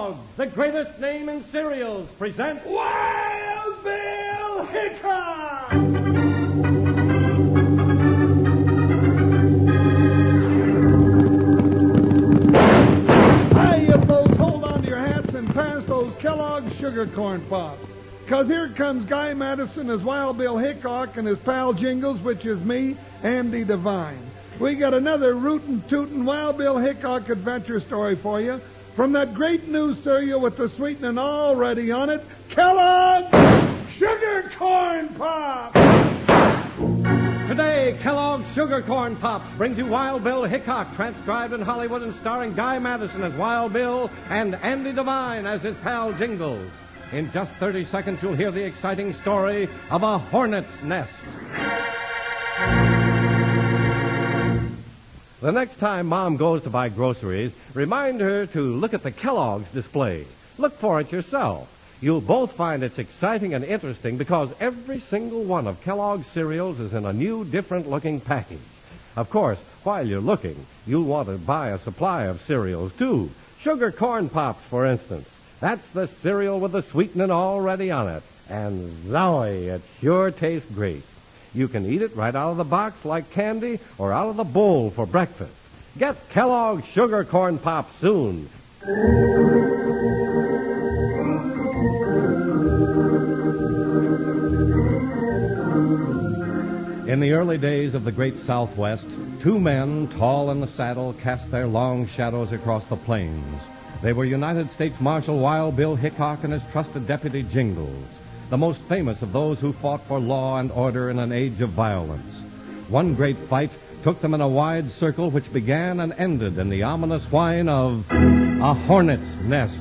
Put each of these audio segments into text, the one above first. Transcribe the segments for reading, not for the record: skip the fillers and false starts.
Kellogg's, the greatest name in cereals, presents Wild Bill Hickok! Hey, you folks, hold on to your hats and pass those Kellogg's Sugar Corn Pops. 'Cause here comes Guy Madison as Wild Bill Hickok and his pal Jingles, which is me, Andy Devine. We got another rootin' tootin' Wild Bill Hickok adventure story for you from that great new cereal with the sweetening already on it, Kellogg's Sugar Corn Pops! Today, Kellogg's Sugar Corn Pops brings you Wild Bill Hickok, transcribed in Hollywood and starring Guy Madison as Wild Bill and Andy Devine as his pal Jingles. In just 30 seconds, you'll hear the exciting story of a hornet's nest. The next time Mom goes to buy groceries, remind her to look at the Kellogg's display. Look for it yourself. You'll both find it's exciting and interesting because every single one of Kellogg's cereals is in a new, different-looking package. Of course, while you're looking, you'll want to buy a supply of cereals, too. Sugar Corn Pops, for instance. That's the cereal with the sweetening already on it. And zowie, it sure tastes great. You can eat it right out of the box like candy or out of the bowl for breakfast. Get Kellogg's Sugar Corn Pops soon. In the early days of the great Southwest, two men, tall in the saddle, cast their long shadows across the plains. They were United States Marshal Wild Bill Hickok and his trusted deputy Jingles, the most famous of those who fought for law and order in an age of violence. One great fight took them in a wide circle which began and ended in the ominous whine of a hornet's nest.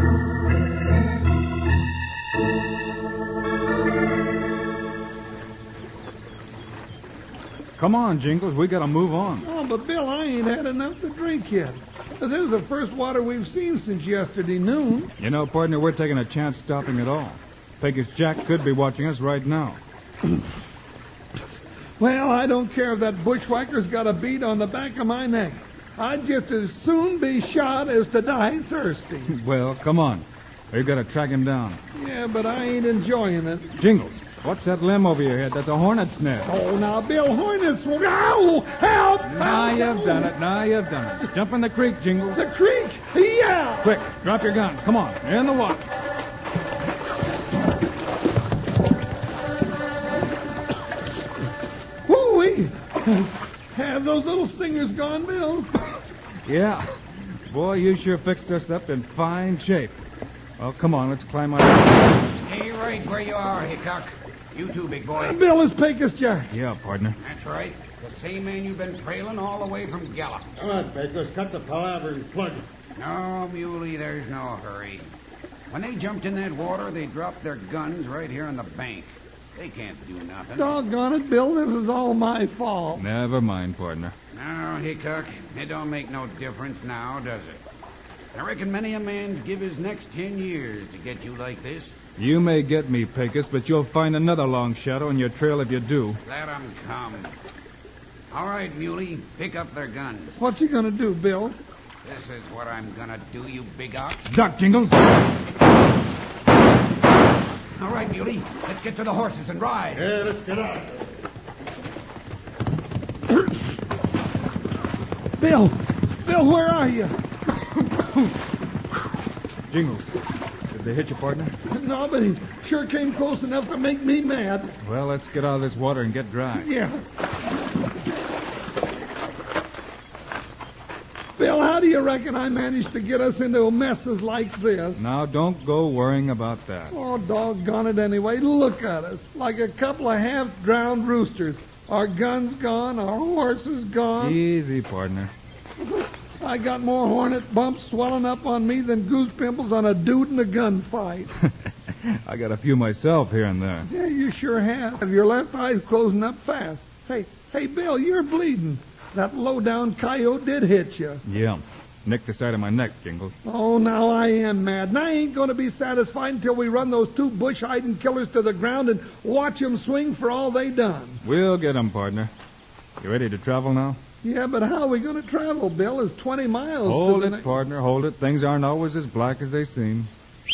Come on, Jingles, we gotta move on. Oh, but Bill, I ain't had enough to drink yet. This is the first water we've seen since yesterday noon. You know, partner, we're taking a chance stopping it all. Pecos Jack could be watching us right now. Well, I don't care if that bushwhacker's got a bead on the back of my neck. I'd just as soon be shot as to die thirsty. Well, come on. We've got to track him down. Yeah, but I ain't enjoying it. Jingles, what's that limb over your head? That's a hornet's nest. Oh, now, Bill, hornets... Ow! Help! Now you've done it. Now you've done it. Jump in the creek, Jingles. The creek! Yeah! Quick, drop your guns. Come on. In the water. Whoo-wee! Have those little stingers gone, Bill? Yeah. Boy, you sure fixed us up in fine shape. Well, come on, let's climb out. Stay right where you are, Hickok. You too, big boy. Bill is Pecos Jack. Yeah, partner. That's right. The same man you've been trailing all the way from Gallup. Come on, Pecos, cut the palaver and plug it. No, Muley, there's no hurry. When they jumped in that water, they dropped their guns right here on the bank. They can't do nothing. Doggone it, Bill, this is all my fault. Never mind, partner. No, Hickok, it don't make no difference now, does it? I reckon many a man'd give his next 10 years to get you like this. You may get me, Pecos, but you'll find another long shadow in your trail if you do. Let 'em come. All right, Muley, pick up their guns. What's he gonna do, Bill? This is what I'm gonna do, you big ox. Duck, Jingles. All right, Muley, let's get to the horses and ride. Yeah, let's get out. Bill, where are you? Jingles, did they hit you, partner? No, but he sure came close enough to make me mad. Well, let's get out of this water and get dry. Yeah. Bill, how do you reckon I managed to get us into messes like this? Now, don't go worrying about that. Oh, doggone it anyway. Look at us. Like a couple of half-drowned roosters. Our guns gone, our horses gone. Easy, partner. I got more hornet bumps swelling up on me than goose pimples on a dude in a gunfight. I got a few myself here and there. Yeah, you sure have. Your left eye's closing up fast. Hey, Bill, you're bleeding. That low-down coyote did hit you. Yeah. Nicked the side of my neck, Jingles. Oh, now I am mad. And I ain't going to be satisfied until we run those two bush-hiding killers to the ground and watch them swing for all they done. We'll get 'em, partner. You ready to travel now? Yeah, but how are we going to travel, Bill? It's 20 miles. Hold it, partner, hold it. Things aren't always as black as they seem.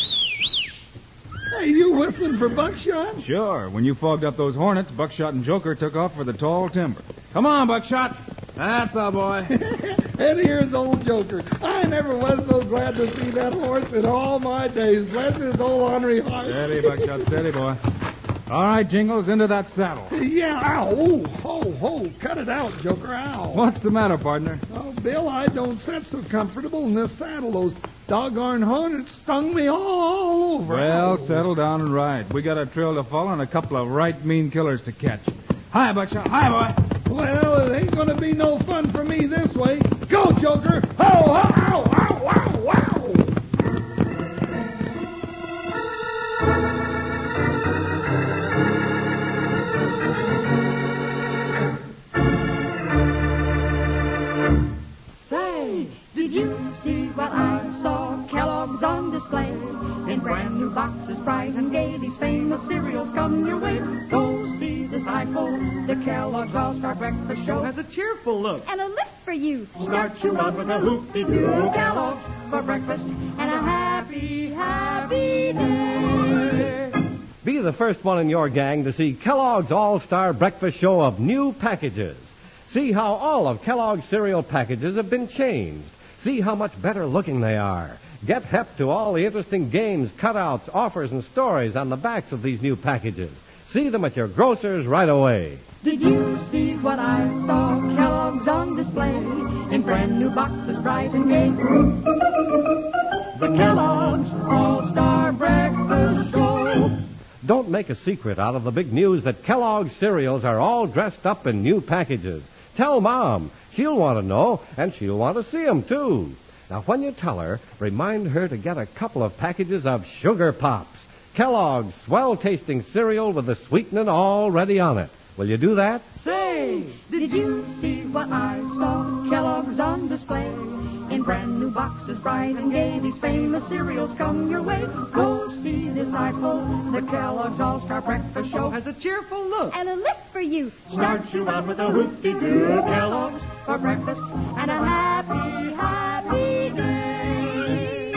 Hey, you whistling for Buckshot? Sure. When you fogged up those hornets, Buckshot and Joker took off for the tall timber. Come on, Buckshot. That's our boy. And here's old Joker. I never was so glad to see that horse in all my days. Bless his old ornery heart. Steady, Buckshot, steady, boy. All right, Jingles, into that saddle. Yeah, ow. Ooh, ho. Cut it out, Joker, ow. What's the matter, partner? Oh, Bill, I don't sit so comfortable in this saddle. Those doggone hornets stung me all over. Well, settle down and ride. We got a trail to follow and a couple of right mean killers to catch. Hi, Buckshot. Hi, boy. Well, it ain't going to be no fun for me this way. Go, Joker. Ho, ho, ow, ow, ow, ow. Say, did you see what I saw? Kellogg's on display. In brand new boxes, bright and gay, these famous cereals come your way. Go see this eyeful. The Kellogg's All-Star Breakfast Show Has a cheerful look. and a lift for you. Start you out with a hoop-de-doo Kellogg's for breakfast and a happy, happy day. Be the first one in your gang to see Kellogg's All-Star Breakfast Show of new packages. See how all of Kellogg's cereal packages have been changed. See how much better looking they are. Get hep to all the interesting games, cutouts, offers, and stories on the backs of these new packages. See them at your grocer's right away. Did you see what I saw? Kellogg's on display in brand new boxes, bright and gay. The Kellogg's All-Star Breakfast Show. Don't make a secret out of the big news that Kellogg's cereals are all dressed up in new packages. Tell Mom. She'll want to know, and she'll want to see them, too. Now, when you tell her, remind her to get a couple of packages of Sugar Pops, Kellogg's swell-tasting cereal with the sweetening already on it. Will you do that? Say, did you see what I saw? Kellogg's on display in brand new boxes, bright and gay. These famous cereals come your way. Go see this eyeful. The Kellogg's All-Star Breakfast Show Has a cheerful look. and a lift for you. Start you out with a hoop-de-doo Kellogg's for breakfast and a happy, happy day.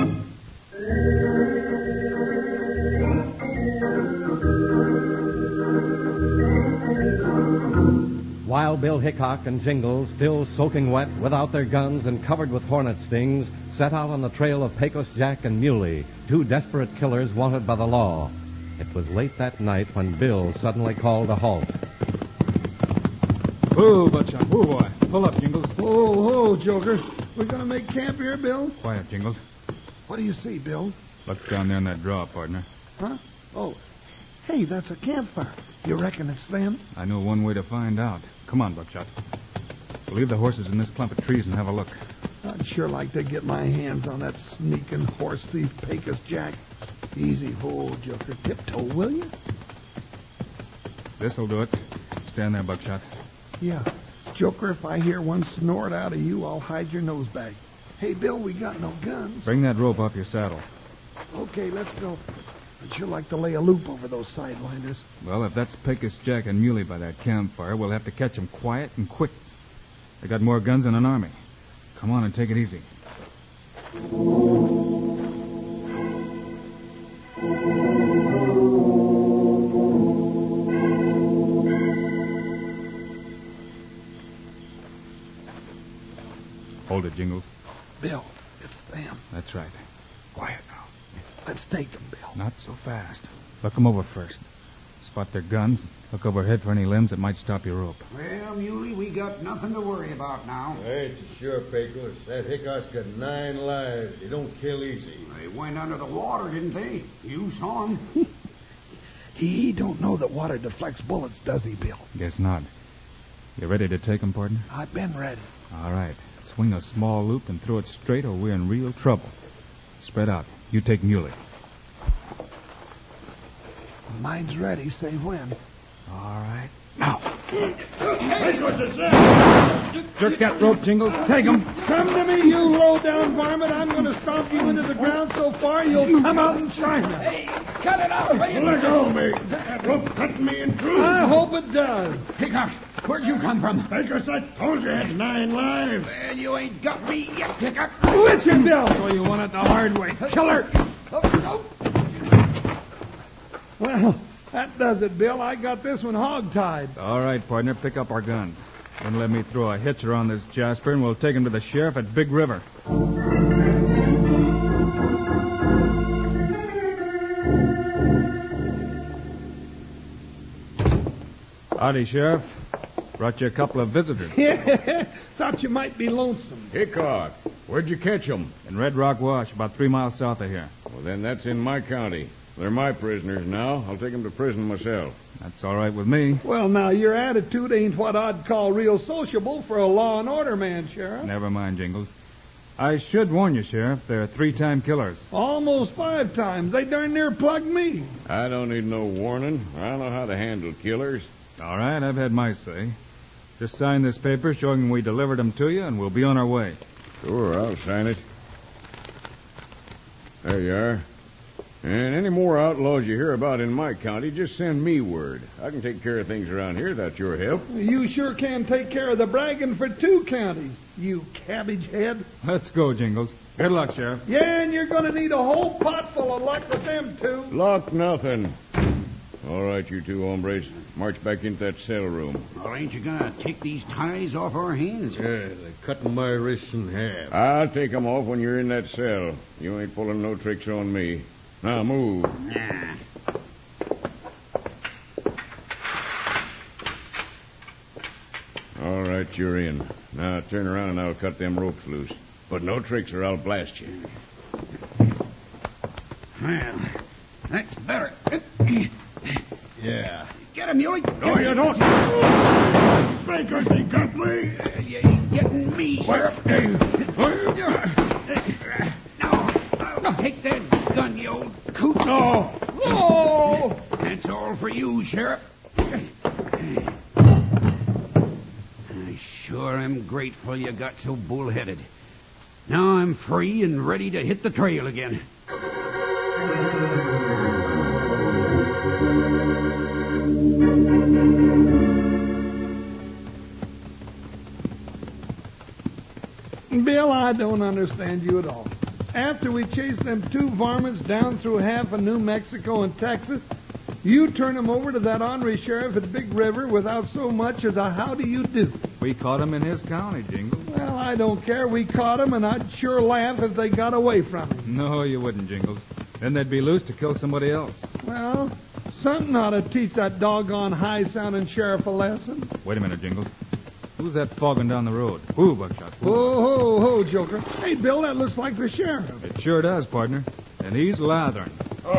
Wild Bill Hickok and Jingles, still soaking wet, without their guns and covered with hornet stings, set out on the trail of Pecos Jack and Muley, two desperate killers wanted by the law. It was late that night when Bill suddenly called a halt. Whoa, Buckshot. Whoa, boy. Pull up, Jingles. Whoa, Joker. We're going to make camp here, Bill? Quiet, Jingles. What do you see, Bill? Look down there in that draw, partner. Huh? Oh, hey, that's a campfire. You reckon it's them? I know one way to find out. Come on, Buckshot. We'll leave the horses in this clump of trees and have a look. I'd sure like to get my hands on that sneaking horse thief, Pecos Jack. Easy hold, Joker. Tiptoe, will you? This'll do it. Stand there, Buckshot. Yeah. Joker, if I hear one snort out of you, I'll hide your nose bag. Hey, Bill, we got no guns. Bring that rope off your saddle. Okay, let's go. I'd sure like to lay a loop over those sidewinders. Well, if that's Pecos Jack and Muley by that campfire, we'll have to catch them quiet and quick. They got more guns than an army. Come on and take it easy. Hold it, Jingles. Bill, it's them. That's right. Quiet now. Let's take them, Bill. Not so fast. Look them over first. Spot their guns. Look overhead for any limbs that might stop your rope. Well, Muley, we got nothing to worry about now. Ain't sure, Pecos. That Hickok's got 9 lives. They don't kill easy. They went under the water, didn't they? You saw them. He don't know that water deflects bullets, does he, Bill? Guess not. You ready to take 'em, partner? I've been ready. All right. Swing a small loop and throw it straight or we're in real trouble. Spread out. You take Muley. Mine's ready, say when. All right. Now. Pecos is there! Jerk that rope, Jingles. Take him. Come to me, you low-down varmint. I'm going to stomp you into the ground so far you'll come out in China. Hey, cut it out, will you? Let go of me. That rope cutting me in two. I hope it does. Hickok, where'd you come from? Because I told you I had 9 lives. Well, you ain't got me yet, Hickok. Let you Bill. Oh, you want it the hard way. Killer. Well, that does it, Bill. I got this one hog-tied. All right, partner, pick up our guns. Then let me throw a hitch around this Jasper, and we'll take him to the sheriff at Big River. Howdy, Sheriff. Brought you a couple of visitors. Yeah, thought you might be lonesome. Hickok, where'd you catch 'em? In Red Rock Wash, about 3 miles south of here. Well, then that's in my county. They're my prisoners now. I'll take 'em to prison myself. That's all right with me. Well, now, your attitude ain't what I'd call real sociable for a law and order man, Sheriff. Never mind, Jingles. I should warn you, Sheriff, they're 3-time killers. Almost 5 times. They darn near plugged me. I don't need no warning. I know how to handle killers. All right, I've had my say. Just sign this paper showing we delivered them to you, and we'll be on our way. Sure, I'll sign it. There you are. And any more outlaws you hear about in my county, just send me word. I can take care of things around here without your help. You sure can take care of the bragging for 2 counties, you cabbage head. Let's go, Jingles. Good luck, Sheriff. Yeah, and you're going to need a whole pot full of luck with them 2. Luck nothing. All right, you 2 hombres. March back into that cell room. Well, ain't you gonna take these ties off our hands? Yeah, they're cutting my wrists in half. I'll take 'em off when you're in that cell. You ain't pulling no tricks on me. Now, move. Nah. All right, you're in. Now, turn around and I'll cut them ropes loose. But no tricks or I'll blast you. Well, that's better. Yeah. Get him, Muley. No, you don't. Because he got me. You ain't getting me, Sheriff. No, I'll take that gun, you old coot. No. Oh! That's all for you, Sheriff. I sure am grateful you got so bullheaded. Now I'm free and ready to hit the trail again. Bill, I don't understand you at all. After we chased them 2 varmints down through half of New Mexico and Texas, you turn them over to that ornery sheriff at Big River without so much as a how do you do. We caught him in his county, Jingles. Well, I don't care. We caught them, and I'd sure laugh if they got away from him. No, you wouldn't, Jingles. Then they'd be loose to kill somebody else. Well, something ought to teach that doggone high-sounding sheriff a lesson. Wait a minute, Jingles. Who's that fogging down the road? Who, Buckshot? Who? Ho, ho, ho, Joker. Hey, Bill, that looks like the sheriff. It sure does, partner. And he's lathering.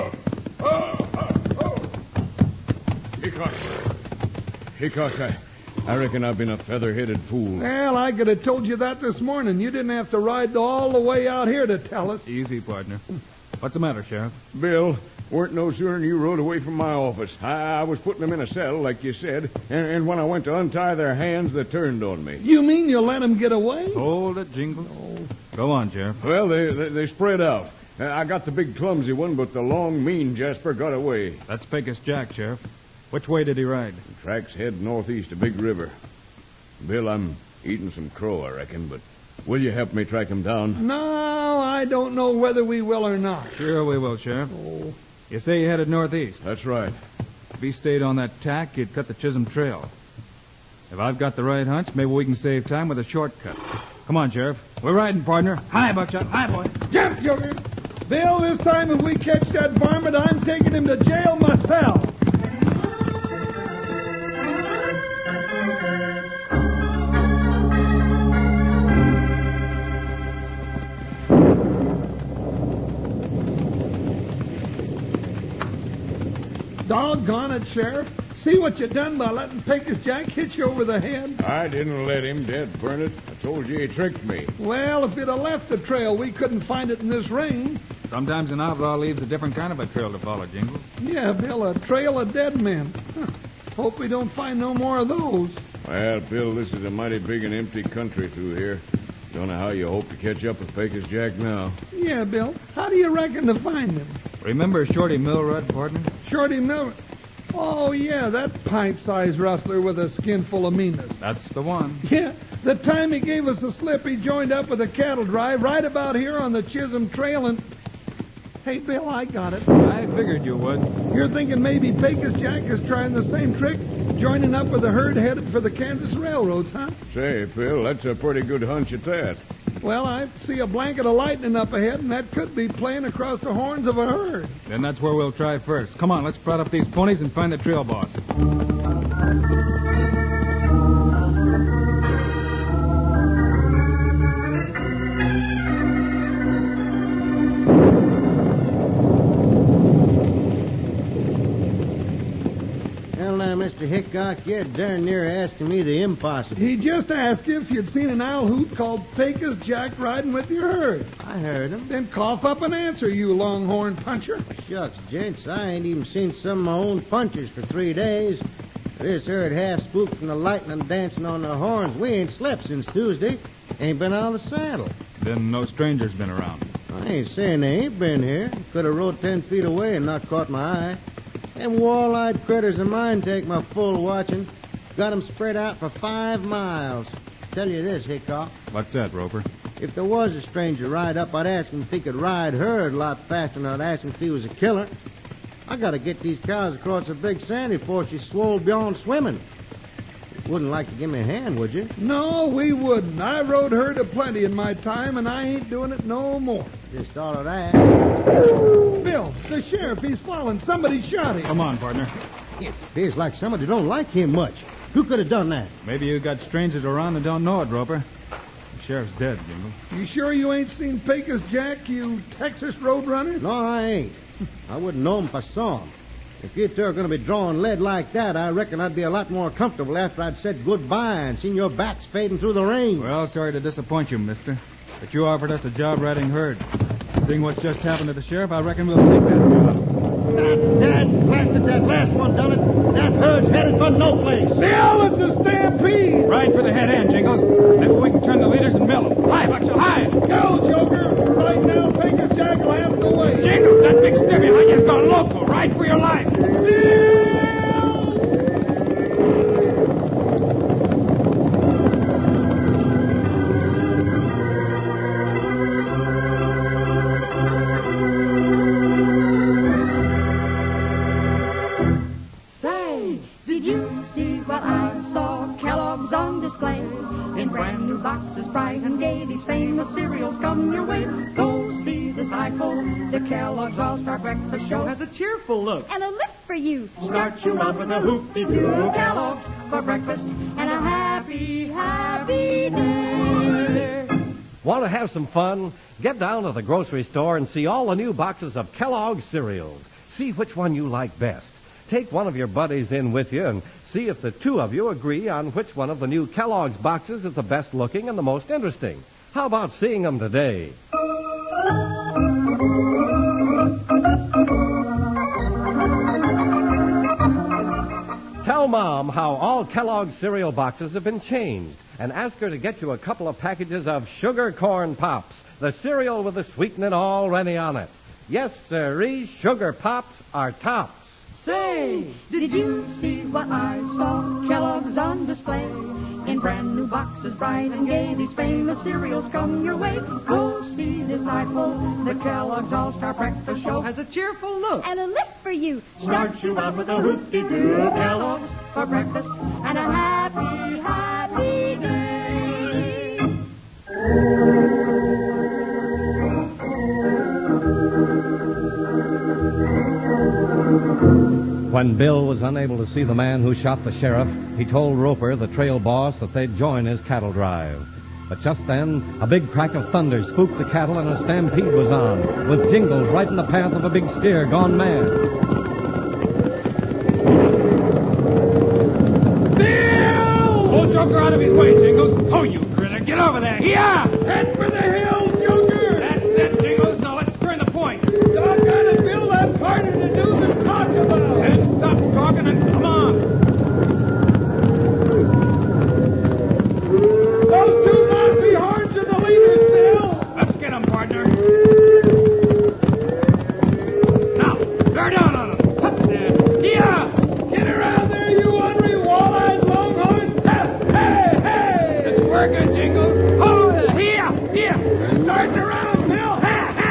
Hickok, I reckon I've been a feather-headed fool. Well, I could have told you that this morning. You didn't have to ride all the way out here to tell us. Easy, partner. What's the matter, Sheriff? Bill, weren't no sooner than you rode away from my office. I was putting them in a cell, like you said, and when I went to untie their hands, they turned on me. You mean you'll let him get away? Hold it, Jingles. Go on, Sheriff. Well, they spread out. I got the big clumsy one, but the long, mean Jasper got away. That's Pecos Jack, Sheriff. Which way did he ride? The tracks head northeast to Big River. Bill, I'm eating some crow, I reckon, but will you help me track him down? No, I don't know whether we will or not. Sure we will, Sheriff. Oh. You say he headed northeast. That's right. If he stayed on that tack, he'd cut the Chisholm Trail. If I've got the right hunch, maybe we can save time with a shortcut. Come on, Sheriff. We're riding, partner. Hi, Buckshot. Hi, boy. Jump, Joker. Bill, this time if we catch that varmint, I'm taking him to jail myself. Doggone it, Sheriff. See what you done by letting Pecos Jack hit you over the head? I didn't let him dead burn it. I told you he tricked me. Well, if you'd have left the trail, we couldn't find it in this rain. Sometimes an outlaw leaves a different kind of a trail to follow, Jingles. Yeah, Bill, a trail of dead men. Hope we don't find no more of those. Well, Bill, this is a mighty big and empty country through here. Don't know how you hope to catch up with Pecos Jack now. Yeah, Bill. How do you reckon to find him? Remember Shorty Milrod, partner? Shorty Miller. Oh, yeah, that pint-sized rustler with a skin full of meanness. That's the one. Yeah, the time he gave us the slip, he joined up with a cattle drive right about here on the Chisholm Trail and... Hey, Bill, I got it. I figured you would. You're thinking maybe Pecos Jack is trying the same trick, joining up with a herd headed for the Kansas railroads, huh? Say, Phil, that's a pretty good hunch at that. Well, I see a blanket of lightning up ahead, and that could be playing across the horns of a herd. Then that's where we'll try first. Come on, let's prod up these ponies and find the trail boss. Mr. Hickok, you're darn near asking me the impossible. He just asked you if you'd seen an owl hoot called Pecos Jack riding with your herd. I heard him. Then cough up an answer, you longhorn puncher. Shucks, gents, I ain't even seen some of my own punchers for 3 days. This herd half spooked from the lightning dancing on the horns. We ain't slept since Tuesday. Ain't been out of the saddle. Then no stranger's been around. I ain't saying they ain't been here. Could have rode 10 feet away and not caught my eye. Them wall-eyed critters of mine take my full watching. Got 'em spread out for 5 miles. Tell you this, Hickok. What's that, Roper? If there was a stranger ride up, I'd ask him if he could ride herd a lot faster than I'd ask him if he was a killer. I gotta get these cows across the Big Sandy before she's swole beyond swimming. You wouldn't like to give me a hand, would you? No, we wouldn't. I rode herd aplenty in my time, and I ain't doing it no more. Just thought of that. Bill, the sheriff, he's fallen. Somebody shot him. Come on, partner. It feels like somebody don't like him much. Who could have done that? Maybe you got strangers around and don't know it, Roper. The sheriff's dead, Jingle. You sure you ain't seen Pecos Jack, you Texas roadrunner? No, I ain't. I wouldn't know him if I saw him. If you two are going to be drawing lead like that, I reckon I'd be a lot more comfortable after I'd said goodbye and seen your backs fading through the rain. Well, sorry to disappoint you, mister. But you offered us a job riding herd. Seeing what's just happened to the sheriff, I reckon we'll take that job. That blasted that last one done it. That herd's headed for no place. Bill, it's a stampede. Right for the head end, Jingles. Maybe we can turn the leaders and mill them. Hi, Buxel, hi! Go, Joker. Right now, Pecos Jack will have the way. Jingles, that big stiffy like you've gone local. Ride for your life. Say, did you see what I saw? Kellogg's on display in brand new boxes, bright and gay. These famous cereals come your way. Go see this eyeful. The Kellogg's All-Star Breakfast Show Has a cheerful look. and a lift for you. Start you out with a hoopty-doo Kellogg's for breakfast and a happy, happy day. Want to have some fun? Get down to the grocery store and see all the new boxes of Kellogg's cereals. See which one you like best. Take one of your buddies in with you and see if the two of you agree on which one of the new Kellogg's boxes is the best looking and the most interesting. How about seeing them today? Tell Mom how all Kellogg's cereal boxes have been changed and ask her to get you a couple of packages of Sugar Corn Pops, the cereal with the sweetening already on it. Yes, sirree, Sugar Pops are tops. Say, did you see what I saw? Kellogg's on display in brand new boxes, bright and gay. These famous cereals come your way. Go see this eyeful. The Kellogg's All-Star Breakfast Show Has a cheerful look. and a lift for you. Start you out with a hoopty-doo Kellogg's for breakfast and a happy, happy day. When Bill was unable to see the man who shot the sheriff, he told Roper, the trail boss, that they'd join his cattle drive. But just then, a big crack of thunder spooked the cattle and a stampede was on, with Jingles right in the path of a big steer gone mad. Bill! Pull Joker out of his way, Jingles. Oh, you critter, get over there. Yeah! Head for the hills, Joker. That's it, Jingles. Now let's turn the point. Doggone it, Bill, that's harder to do than talk about. Then stop talking and come on. working, Jingles. Oh, here. Starting around, Bill. Ha, ha, ha.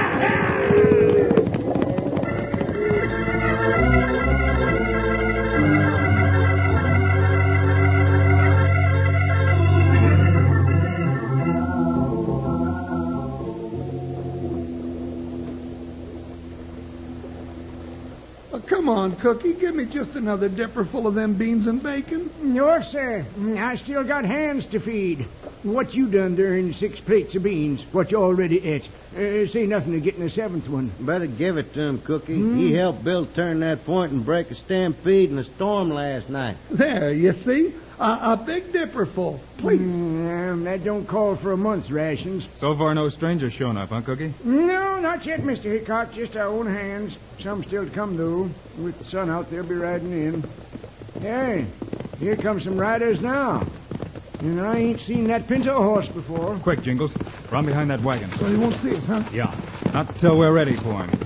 Come on, Cookie. Give me just another dipper full of them beans and bacon. No, sir. I still got hands to feed. What you done during 6 plates of beans? What you already ate? Say nothing of getting a 7th one. Better give it to him, Cookie. He helped Bill turn that point and break a stampede in a storm last night. There, you see? A big dipper full. Please. That don't call for a month's rations. So far, no stranger shown up, huh, Cookie? No, not yet, Mr. Hickok. Just our own hands. Some still to come, though. With the sun out, they'll be riding in. Hey, here come some riders now. And I ain't seen that pinto horse before. Quick, Jingles. Run behind that wagon. So he won't see us, huh? Yeah. Not till we're ready for him.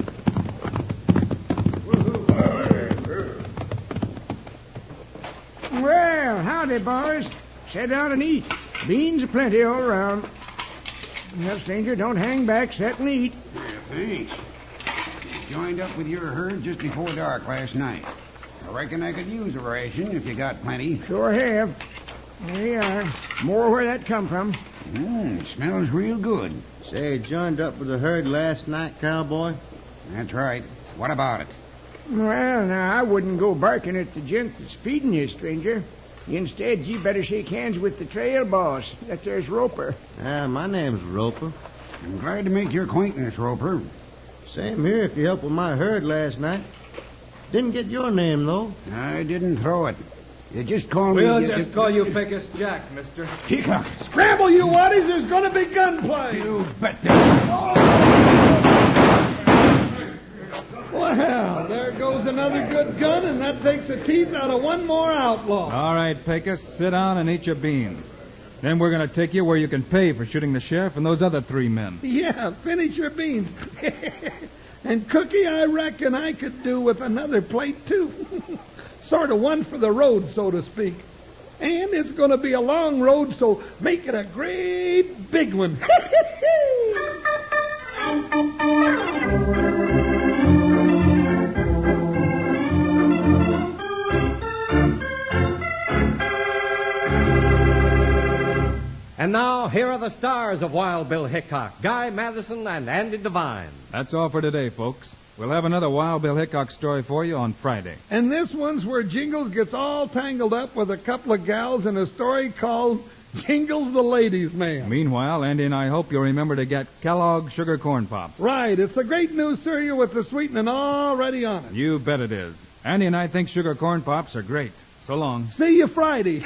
Well, howdy, boys. Sit down and eat. Beans aplenty all around. Now, stranger, don't hang back. Sit and eat. Yeah, thanks. Joined up with your herd just before dark last night. I reckon I could use a ration if you got plenty. Sure have. There you are. More where that come from. Smells real good. Say, you joined up with the herd last night, cowboy? That's right. What about it? Well, now, I wouldn't go barking at the gent that's feeding you, stranger. Instead, you better shake hands with the trail boss. That there's Roper. My name's Roper. I'm glad to make your acquaintance, Roper. Same here if you helped with my herd last night. Didn't get your name, though. I didn't throw it. You just call me... We'll just call you Pecos Jack, mister. Hickok. Scramble, you waddies. There's going to be gunplay. You bet there. Well, there goes another good gun, and that takes the teeth out of one more outlaw. All right, Pecos, sit down and eat your beans. Then we're going to take you where you can pay for shooting the sheriff and those other 3 men. Yeah, finish your beans. And Cookie, I reckon I could do with another plate, too. Sort of one for the road, so to speak. And it's going to be a long road, so make it a great big one. And now, here are the stars of Wild Bill Hickok, Guy Madison and Andy Devine. That's all for today, folks. We'll have another Wild Bill Hickok story for you on Friday. And this one's where Jingles gets all tangled up with a couple of gals in a story called Jingles the Ladies' Man. Meanwhile, Andy and I hope you'll remember to get Kellogg's Sugar Corn Pops. Right. It's a great new cereal with the sweetening already on it. You bet it is. Andy and I think Sugar Corn Pops are great. So long. See you Friday.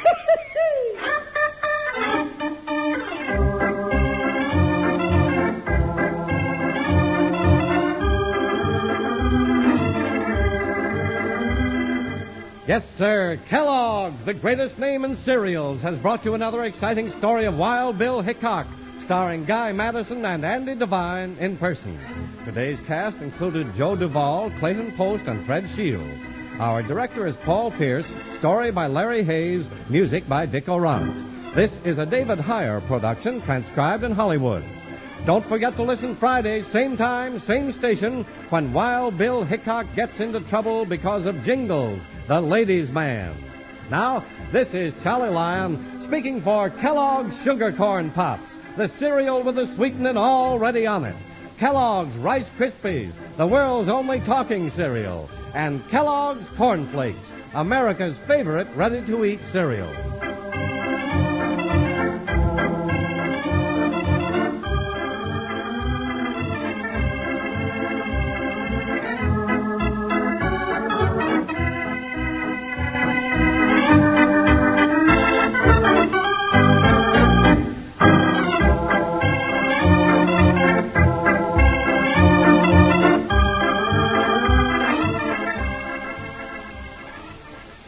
Yes, sir. Kellogg's, the greatest name in cereals, has brought you another exciting story of Wild Bill Hickok, starring Guy Madison and Andy Devine in person. Today's cast included Joe Duvall, Clayton Post, and Fred Shields. Our director is Paul Pierce, story by Larry Hayes, music by Dick Orant. This is a David Heyer production, transcribed in Hollywood. Don't forget to listen Friday, same time, same station, when Wild Bill Hickok gets into trouble because of Jingles, the ladies' man. Now, this is Charlie Lyon speaking for Kellogg's Sugar Corn Pops, the cereal with the sweetening already on it. Kellogg's Rice Krispies, the world's only talking cereal. And Kellogg's Corn Flakes, America's favorite ready-to-eat cereal.